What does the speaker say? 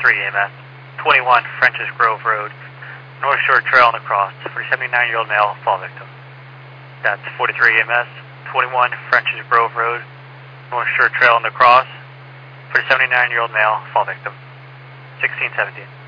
EMS, 21 French's Grove Road, North Shore Trail on the cross for a 79-year-old male fall victim. That's 43 EMS, 21 French's Grove Road, North Shore Trail on the cross for a 79-year-old male fall victim. 1617.